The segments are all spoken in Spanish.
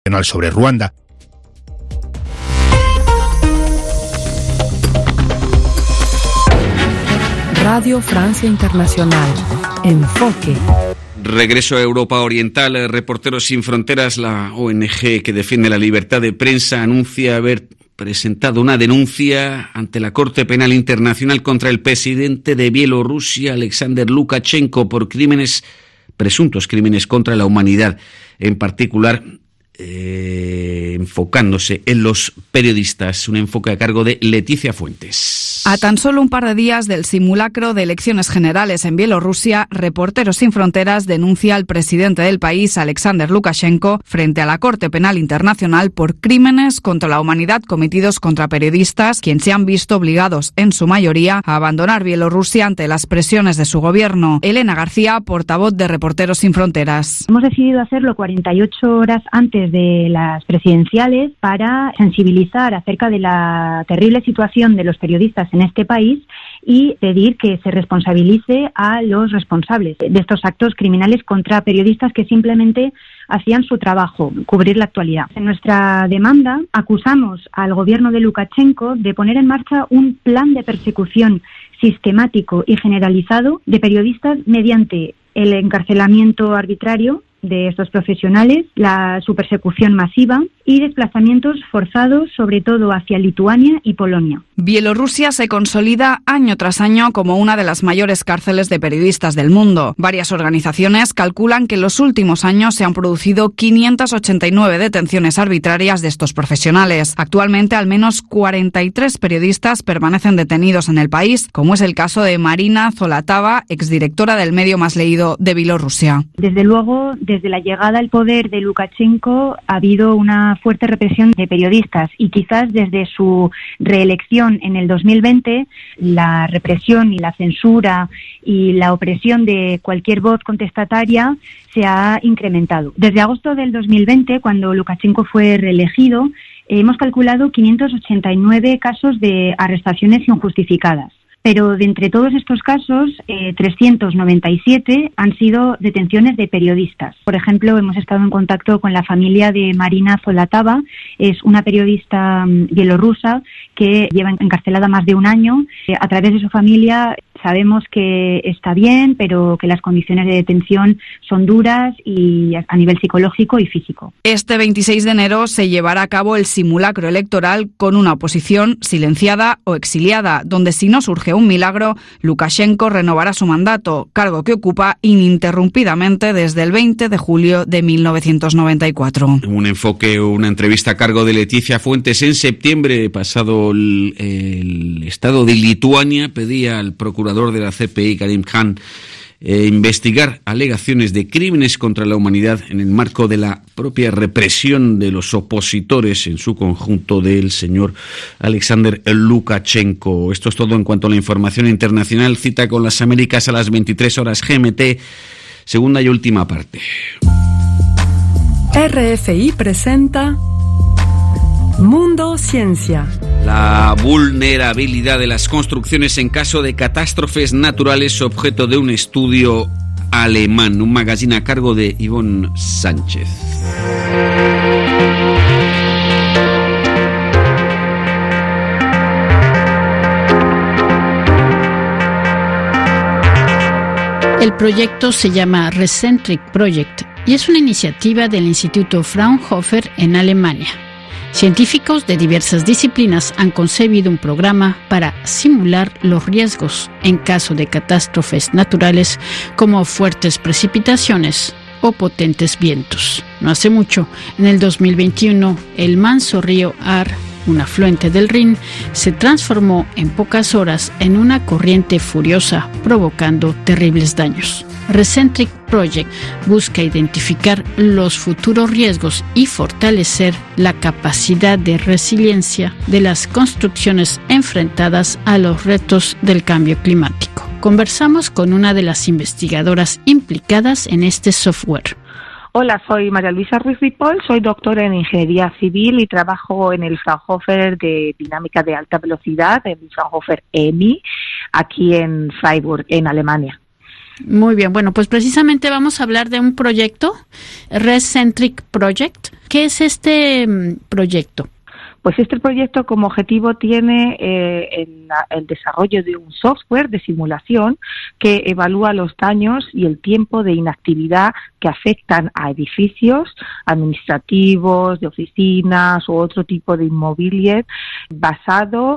sobre Ruanda. Radio Francia Internacional. Enfoque. Regreso a Europa Oriental. Reporteros Sin Fronteras, la ONG que defiende la libertad de prensa, anuncia haber presentado una denuncia ante la Corte Penal Internacional contra el presidente de Bielorrusia, Alexander Lukashenko, por presuntos crímenes contra la humanidad, en particular enfocándose en los periodistas. Un enfoque a cargo de Leticia Fuentes. A tan solo un par de días del simulacro de elecciones generales en Bielorrusia, Reporteros Sin Fronteras denuncia al presidente del país, Alexander Lukashenko, frente a la Corte Penal Internacional por crímenes contra la humanidad cometidos contra periodistas, quienes se han visto obligados, en su mayoría, a abandonar Bielorrusia ante las presiones de su gobierno. Elena García, portavoz de Reporteros Sin Fronteras. Hemos decidido hacerlo 48 horas antes de las presidenciales para sensibilizar acerca de la terrible situación de los periodistas en este país y pedir que se responsabilice a los responsables de estos actos criminales contra periodistas que simplemente hacían su trabajo, cubrir la actualidad. En nuestra demanda acusamos al gobierno de Lukashenko de poner en marcha un plan de persecución sistemático y generalizado de periodistas mediante el encarcelamiento arbitrario de estos profesionales, su persecución masiva y desplazamientos forzados, sobre todo hacia Lituania y Polonia. Bielorrusia se consolida año tras año como una de las mayores cárceles de periodistas del mundo. Varias organizaciones calculan que en los últimos años se han producido 589 detenciones arbitrarias de estos profesionales. Actualmente, al menos 43 periodistas permanecen detenidos en el país, como es el caso de Marina Zolatava, exdirectora del medio más leído de Bielorrusia. Desde luego, desde la llegada al poder de Lukashenko ha habido una fuerte represión de periodistas y quizás desde su reelección en el 2020 la represión y la censura y la opresión de cualquier voz contestataria se ha incrementado. Desde agosto del 2020, cuando Lukashenko fue reelegido, hemos calculado 589 casos de arrestaciones injustificadas. Pero de entre todos estos casos, 397 han sido detenciones de periodistas. Por ejemplo, hemos estado en contacto con la familia de Marina Zolatava, es una periodista bielorrusa que lleva encarcelada más de un año. A través de su familia sabemos que está bien, pero que las condiciones de detención son duras y a nivel psicológico y físico. Este 26 de enero se llevará a cabo el simulacro electoral con una oposición silenciada o exiliada, donde si no surge un milagro, Lukashenko renovará su mandato, cargo que ocupa ininterrumpidamente desde el 20 de julio de 1994. Un enfoque, una entrevista a cargo de Leticia Fuentes. En septiembre pasado, el Estado de Lituania pedía al procurador de la CPI, Karim Khan, investigar alegaciones de crímenes contra la humanidad en el marco de la propia represión de los opositores, en su conjunto del señor Alexander Lukashenko. Esto es todo en cuanto a la información internacional. Cita con las Américas a las 23 horas GMT, segunda y última parte. RFI presenta Mundo Ciencia. La vulnerabilidad de las construcciones en caso de catástrofes naturales, objeto de un estudio alemán. Un magazine a cargo de Ivonne Sánchez. El proyecto se llama Recentric Project y es una iniciativa del Instituto Fraunhofer en Alemania. Científicos de diversas disciplinas han concebido un programa para simular los riesgos en caso de catástrofes naturales como fuertes precipitaciones o potentes vientos. No hace mucho, en el 2021, el manso río Ahr, un afluente del Rin, se transformó en pocas horas en una corriente furiosa, provocando terribles daños. Recentric Project busca identificar los futuros riesgos y fortalecer la capacidad de resiliencia de las construcciones enfrentadas a los retos del cambio climático. Conversamos con una de las investigadoras implicadas en este software. Hola, soy María Luisa Ruiz Ripoll, soy doctora en Ingeniería Civil y trabajo en el Fraunhofer de Dinámica de Alta Velocidad, en el Fraunhofer EMI, aquí en Freiburg, en Alemania. Muy bien, bueno, pues precisamente vamos a hablar de un proyecto, Recentric Project. ¿Qué es este proyecto? Pues este proyecto como objetivo tiene el desarrollo de un software de simulación que evalúa los daños y el tiempo de inactividad que afectan a edificios administrativos, de oficinas u otro tipo de inmobiliario basado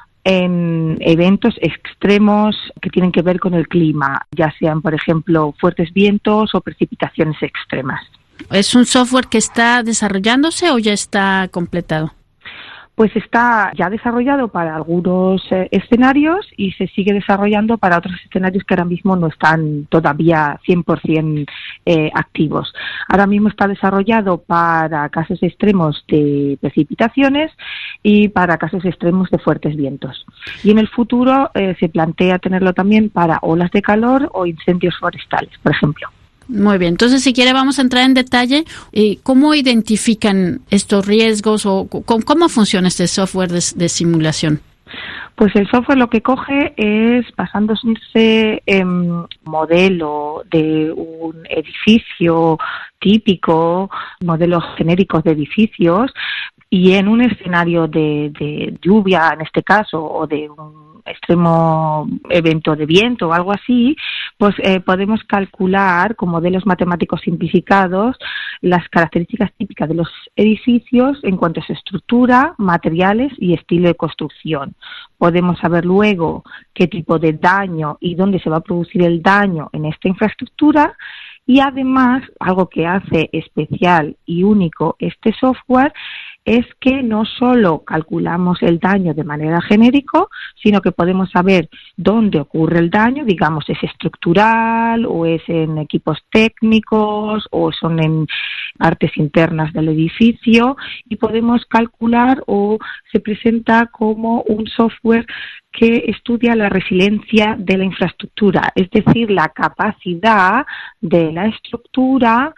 en eventos extremos que tienen que ver con el clima, ya sean, por ejemplo, fuertes vientos o precipitaciones extremas. ¿Es un software que está desarrollándose o ya está completado? Pues está ya desarrollado para algunos escenarios y se sigue desarrollando para otros escenarios que ahora mismo no están todavía 100% activos. Ahora mismo está desarrollado para casos extremos de precipitaciones y para casos extremos de fuertes vientos. Y en el futuro se plantea tenerlo también para olas de calor o incendios forestales, por ejemplo. Muy bien, entonces si quiere vamos a entrar en detalle. ¿Cómo identifican estos riesgos o cómo funciona este software de simulación? Pues el software lo que coge es, basándose en modelo de un edificio típico, modelos genéricos de edificios, y en un escenario de lluvia, en este caso, o de un extremo evento de viento o algo así, pues podemos calcular con modelos matemáticos simplificados las características típicas de los edificios en cuanto a su estructura, materiales y estilo de construcción. Podemos saber luego qué tipo de daño y dónde se va a producir el daño en esta infraestructura. Y además, algo que hace especial y único este software es que no solo calculamos el daño de manera genérica, sino que podemos saber dónde ocurre el daño, digamos, es estructural o es en equipos técnicos o son en partes internas del edificio, y podemos calcular, o se presenta como un software que estudia la resiliencia de la infraestructura, es decir, la capacidad de la estructura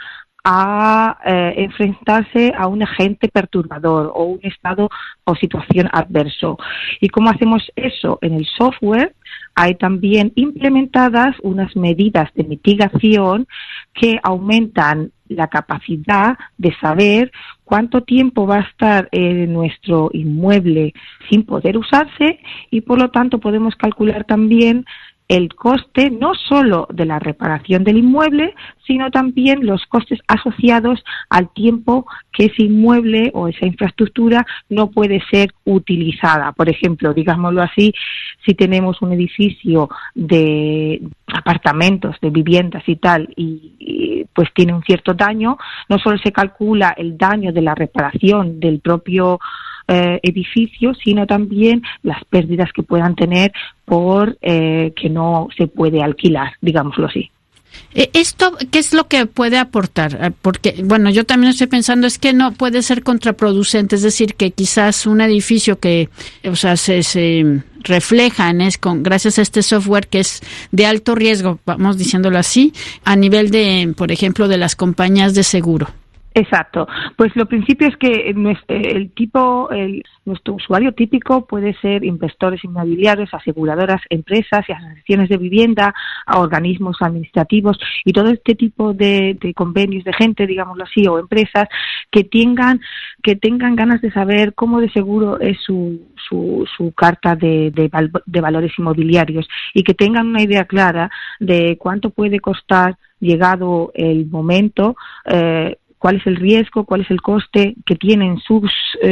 a enfrentarse a un agente perturbador o un estado o situación adverso. ¿Y cómo hacemos eso? En el software hay también implementadas unas medidas de mitigación que aumentan la capacidad de saber cuánto tiempo va a estar nuestro inmueble sin poder usarse, y por lo tanto podemos calcular también el coste no solo de la reparación del inmueble, sino también los costes asociados al tiempo que ese inmueble o esa infraestructura no puede ser utilizada. Por ejemplo, digámoslo así, si tenemos un edificio de apartamentos, de viviendas y tal, y pues tiene un cierto daño, no solo se calcula el daño de la reparación del propio edificio, sino también las pérdidas que puedan tener por que no se puede alquilar, digámoslo así. ¿Esto qué es lo que puede aportar? Porque, bueno, yo también estoy pensando, es que no puede ser contraproducente, es decir, que quizás un edificio que, o sea, se refleja gracias a este software que es de alto riesgo, vamos diciéndolo así, a nivel de, por ejemplo, de las compañías de seguro. Exacto. Pues lo principio es que nuestro usuario típico puede ser inversores inmobiliarios, aseguradoras, empresas y asociaciones de vivienda, a organismos administrativos y todo este tipo de convenios de gente, digámoslo así, o empresas que tengan ganas de saber cómo de seguro es su carta de valores inmobiliarios, y que tengan una idea clara de cuánto puede costar, llegado el momento, cuál es el riesgo, cuál es el coste que tienen sus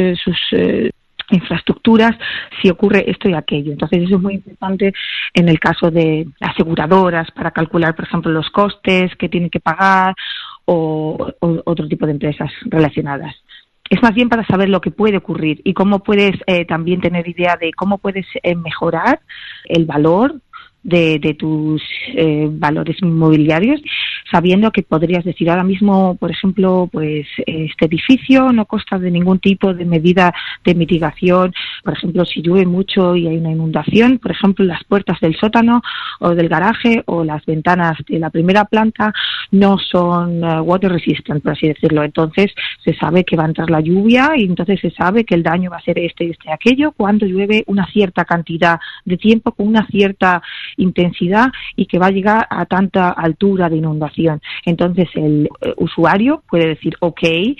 infraestructuras si ocurre esto y aquello. Entonces eso es muy importante en el caso de aseguradoras para calcular, por ejemplo, los costes que tienen que pagar o otro tipo de empresas relacionadas. Es más bien para saber lo que puede ocurrir y cómo puedes también tener idea de cómo puedes mejorar el valor de tus valores inmobiliarios, sabiendo que podrías decir ahora mismo, por ejemplo, pues este edificio no consta de ningún tipo de medida de mitigación. Por ejemplo, si llueve mucho y hay una inundación, por ejemplo, las puertas del sótano o del garaje o las ventanas de la primera planta no son water resistant, por así decirlo. Entonces se sabe que va a entrar la lluvia y entonces se sabe que el daño va a ser este y aquello cuando llueve una cierta cantidad de tiempo con una cierta intensidad y que va a llegar a tanta altura de inundación. Entonces el usuario puede decir, ok,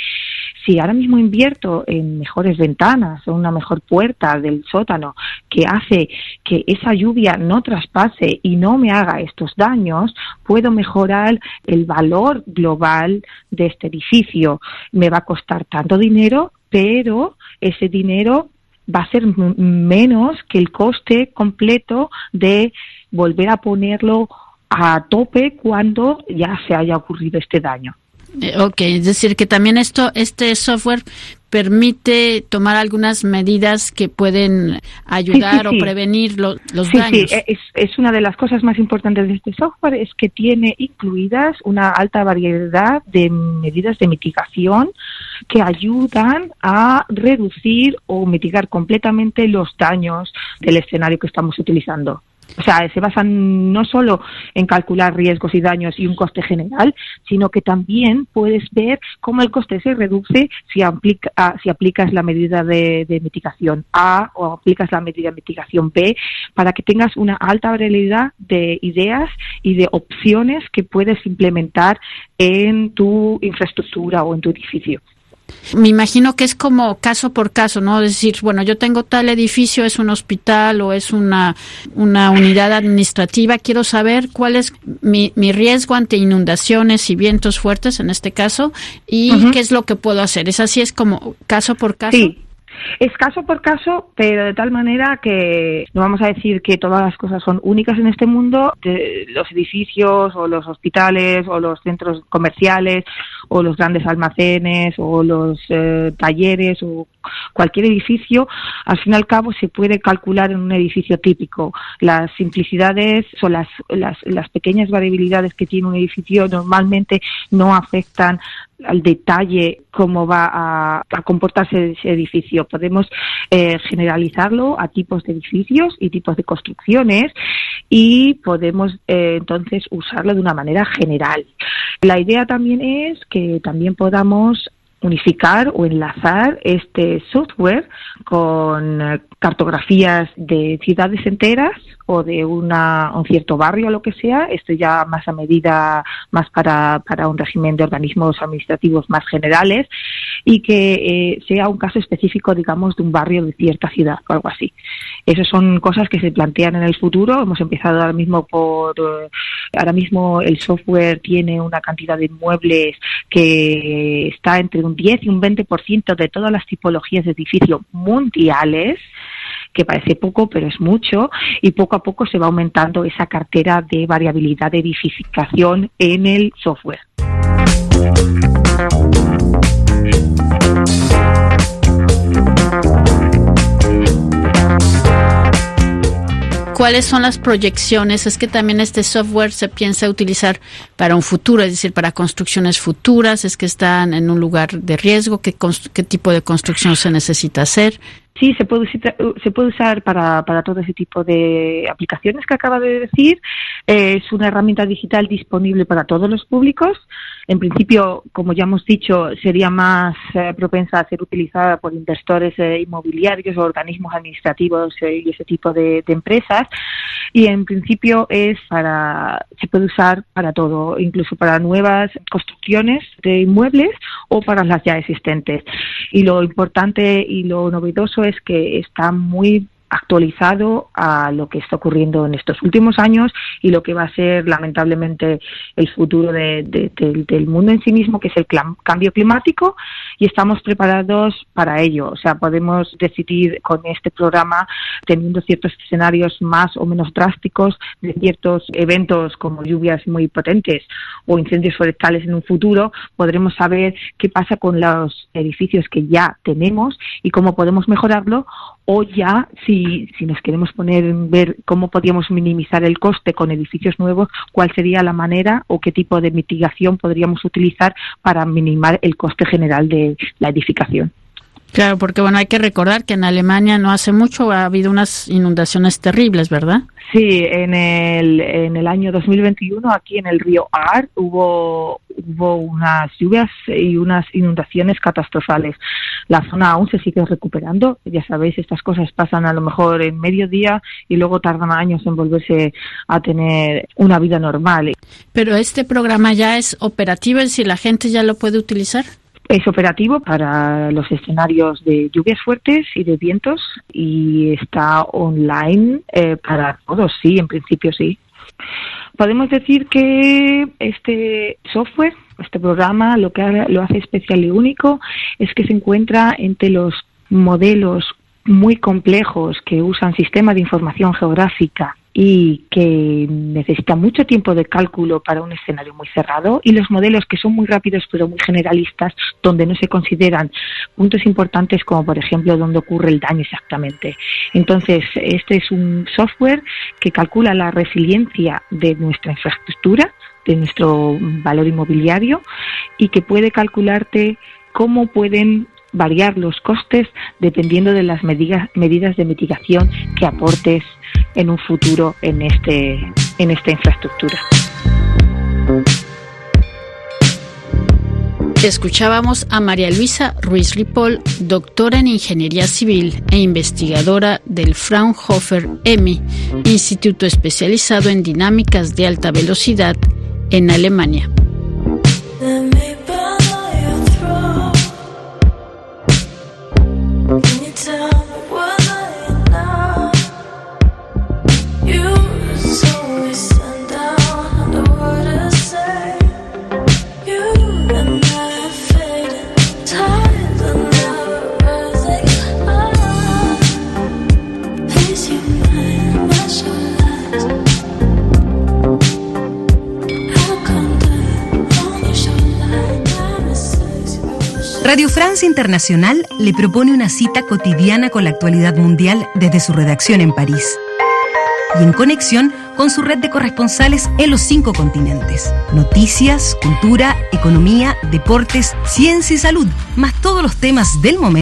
si ahora mismo invierto en mejores ventanas o una mejor puerta del sótano que hace que esa lluvia no traspase y no me haga estos daños, puedo mejorar el valor global de este edificio. Me va a costar tanto dinero, pero ese dinero va a ser menos que el coste completo de volver a ponerlo a tope cuando ya se haya ocurrido este daño. Ok, es decir que también este software permite tomar algunas medidas que pueden ayudar o prevenir los daños. Sí, es una de las cosas más importantes de este software, es que tiene incluidas una alta variedad de medidas de mitigación que ayudan a reducir o mitigar completamente los daños del escenario que estamos utilizando. O sea, se basan no solo en calcular riesgos y daños y un coste general, sino que también puedes ver cómo el coste se reduce si aplicas la medida de mitigación A o aplicas la medida de mitigación B, para que tengas una alta variedad de ideas y de opciones que puedes implementar en tu infraestructura o en tu edificio. Me imagino que es como caso por caso, ¿no? Es decir, bueno, yo tengo tal edificio, es un hospital o es una unidad administrativa, quiero saber cuál es mi riesgo ante inundaciones y vientos fuertes en este caso y qué es lo que puedo hacer. ¿Es así? ¿Es como caso por caso? Sí. Es caso por caso, pero de tal manera que no vamos a decir que todas las cosas son únicas en este mundo. Los edificios o los hospitales o los centros comerciales o los grandes almacenes o los talleres o cualquier edificio, al fin y al cabo se puede calcular en un edificio típico. Las simplicidades o las pequeñas variabilidades que tiene un edificio normalmente no afectan al detalle cómo va a comportarse ese edificio. Podemos generalizarlo a tipos de edificios y tipos de construcciones y podemos entonces usarlo de una manera general. La idea también es que también podamos unificar o enlazar este software con cartografías de ciudades enteras o de un cierto barrio o lo que sea, esto ya más a medida, más para un régimen de organismos administrativos más generales, y que sea un caso específico, digamos, de un barrio de cierta ciudad o algo así. Esas son cosas que se plantean en el futuro. Hemos empezado ahora mismo el software tiene una cantidad de inmuebles que está entre un 10 y un 20% de todas las tipologías de edificio mundiales, que parece poco, pero es mucho, y poco a poco se va aumentando esa cartera de variabilidad de edificación en el software. ¿Cuáles son las proyecciones? Es que también este software se piensa utilizar para un futuro, es decir, para construcciones futuras, es que están en un lugar de riesgo, ¿qué tipo de construcción se necesita hacer? Sí, se puede usar para todo ese tipo de aplicaciones que acaba de decir. Es una herramienta digital disponible para todos los públicos. En principio, como ya hemos dicho, sería más propensa a ser utilizada por inversores inmobiliarios o organismos administrativos y ese tipo de empresas. Y en principio se puede usar para todo, incluso para nuevas construcciones de inmuebles o para las ya existentes. Y lo importante y lo novedoso es que está muy actualizado a lo que está ocurriendo en estos últimos años y lo que va a ser lamentablemente el futuro del mundo en sí mismo, que es el cambio climático, y estamos preparados para ello. O sea, podemos decidir con este programa, teniendo ciertos escenarios más o menos drásticos de ciertos eventos como lluvias muy potentes o incendios forestales en un futuro, podremos saber qué pasa con los edificios que ya tenemos y cómo podemos mejorarlo, o ya si nos queremos ver cómo podríamos minimizar el coste con edificios nuevos, cuál sería la manera o qué tipo de mitigación podríamos utilizar para minimizar el coste general de la edificación. Claro, porque hay que recordar que en Alemania no hace mucho ha habido unas inundaciones terribles, ¿verdad? Sí, en el año 2021 aquí en el río Aar hubo unas lluvias y unas inundaciones catastrofales. La zona aún se sigue recuperando. Ya sabéis, estas cosas pasan a lo mejor en mediodía y luego tardan años en volverse a tener una vida normal. Pero este programa ya es operativo, es decir, ¿la gente ya lo puede utilizar? Es operativo para los escenarios de lluvias fuertes y de vientos y está online para todos, sí, en principio sí. Podemos decir que este software, este programa, lo que lo hace especial y único es que se encuentra entre los modelos muy complejos que usan sistemas de información geográfica y que necesita mucho tiempo de cálculo para un escenario muy cerrado, y los modelos que son muy rápidos pero muy generalistas, donde no se consideran puntos importantes como por ejemplo dónde ocurre el daño exactamente. Entonces, este es un software que calcula la resiliencia de nuestra infraestructura, de nuestro valor inmobiliario, y que puede calcularte cómo pueden variar los costes dependiendo de las medidas de mitigación que aportes en un futuro en esta infraestructura. Escuchábamos a María Luisa Ruiz Ripoll, doctora en Ingeniería Civil e investigadora del Fraunhofer EMI, instituto especializado en dinámicas de alta velocidad en Alemania. Radio Francia Internacional le propone una cita cotidiana con la actualidad mundial desde su redacción en París y en conexión con su red de corresponsales en los 5 continentes. Noticias, cultura, economía, deportes, ciencia y salud, más todos los temas del momento.